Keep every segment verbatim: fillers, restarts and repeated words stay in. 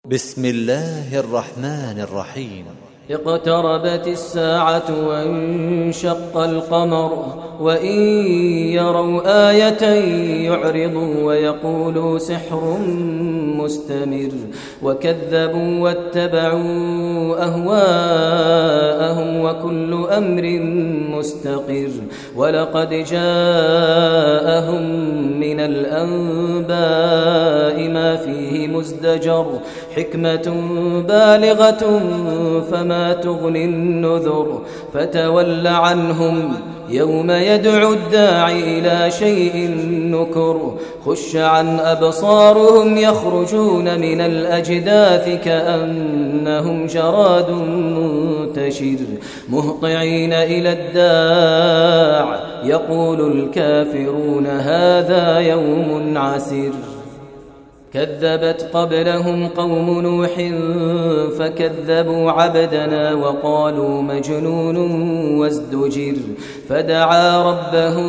بسم الله الرحمن الرحيم. اقتربت الساعة وانشق القمر وإن يروا آية يعرضوا ويقولوا سحر مستمر وكذبوا واتبعوا أهواءهم وكل أمر مستقر ولقد جاءهم من الأنباء ما فيه مزدجر حكمة بالغة فما تغني النذر فتول عنهم يوم يدعو الداعي إلى شيء نكر خش عن أبصارهم يخرجون من الأجداث كأنهم جراد منتشر مهطعين إلى الداع يقول الكافرون هذا يوم عسير كذبت قبلهم قوم نوح فكذبوا عبدنا وقالوا مجنون وازدجر فدعا ربه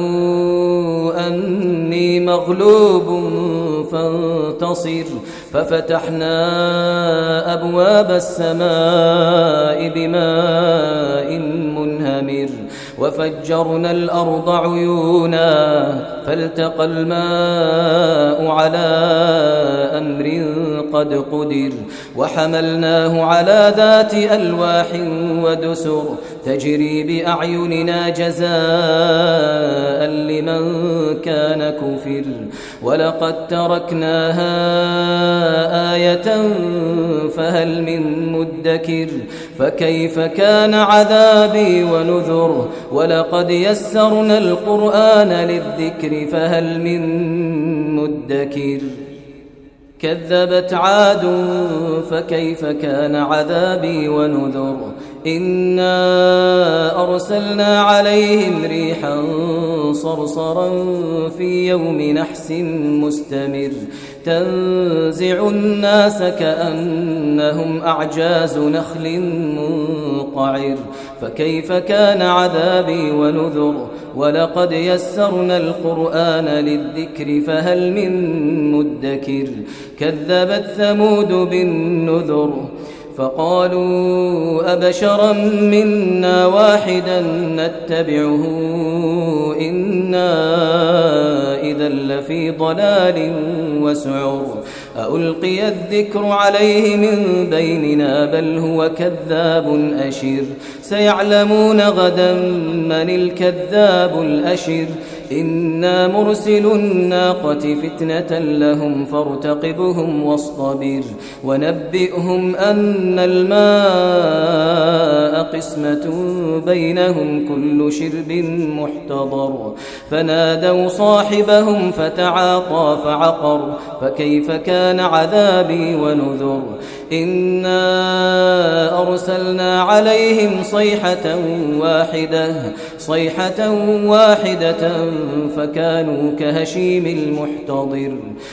أني مغلوب فانتصر ففتحنا أبواب السماء بماء منهمر وفجرنا الأرض عيونا فالتقى الماء على أمر قد قدر وحملناه على ذات ألواح ودسر تجري بأعيننا جزاء لمن كان كفر ولقد تركناها آية فهل من مدكر فكيف كان عذابي ونذر ولقد يسرنا القرآن للذكر فهل من مدكر كذبت عاد فكيف كان عذابي ونذر إنا أرسلنا عليهم ريحا صرصرا في يوم نحس مستمر تنزع الناس كأنهم أعجاز نخل منقعر فكيف كان عذابي ونذر ولقد يسرنا القرآن للذكر فهل من مدكر كذبت ثمود بالنذر فقالوا أبشرا منا واحدا نتبعه إنا إذا لفي ضلال وسعر ألقي الذكر عليه من بيننا بل هو كذاب أشر سيعلمون غدا من الكذاب الأشر إنا مرسل الناقة فتنة لهم فارتقبهم واصطبر ونبئهم أن الماء قسمة بينهم كل شرب محتضر فنادوا صاحبهم فتعاطى فعقر فكيف كان عذابي ونذر إنا أرسلنا عليهم صيحة واحدة صيحة واحدة فكانوا كهشيم المحتضر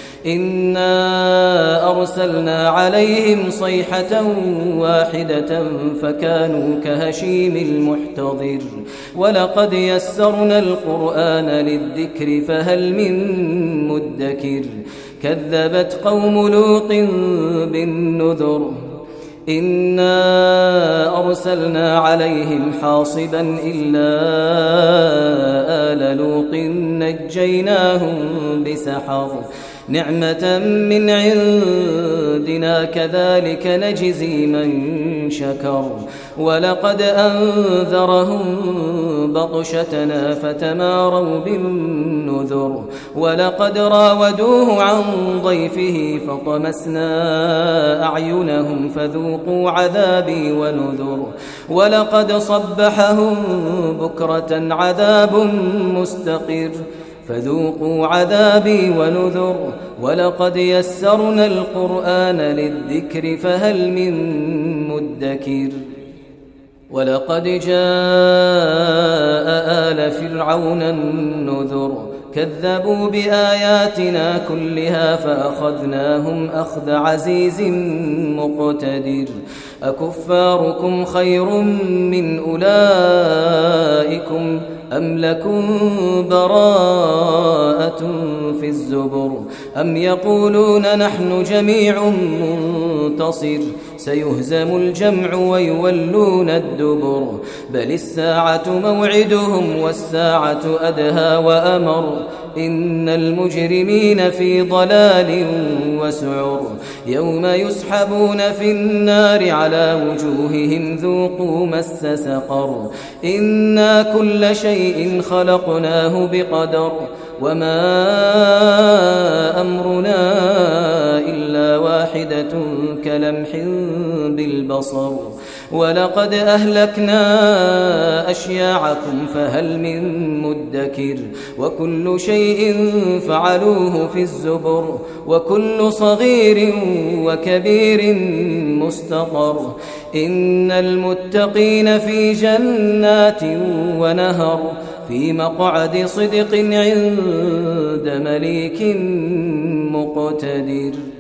إنا أرسلنا عليهم صيحة واحدة فكانوا كهشيم المحتضر ولقد يسرنا القرآن للذكر فهل من مدكر كذبت قوم لوط بالنذر إنا أرسلنا عليهم حاصبا إلا آل لوط نجيناهم بسحر نعمة من عندنا كذلك نجزي من شكر ولقد أنذرهم بطشتنا فتماروا بالنذر ولقد راودوه عن ضيفه فطمسنا أعينهم فذوقوا عذابي ونذر ولقد صبحهم بكرة عذاب مستقر فذوقوا عذابي ونذر ولقد يسرنا القرآن للذكر فهل من مدكر ولقد جاء آل فرعون النذر كذبوا بآياتنا كلها فأخذناهم أخذ عزيز مقتدر أكفاركم خير من أولئكم أم لكم براءة في الزبر أم يقولون نحن جميع منتصر سيهزم الجمع ويولون الدبر بل الساعة موعدهم والساعة أدهى وأمر إن المجرمين في ضلال وسعر يوم يسحبون في النار على وجوههم ذوقوا مس سقر إنا كل شيء خلقناه بقدر وما أمرنا إلا واحدة كلمح بالبصر ولقد أهلكنا أشياعكم فهل من مدكر وكل شيء فعلوه في الزبر وكل صغير وكبير مستقر إن المتقين في جنات ونهر في مقعد صدق عند مليك مقتدر.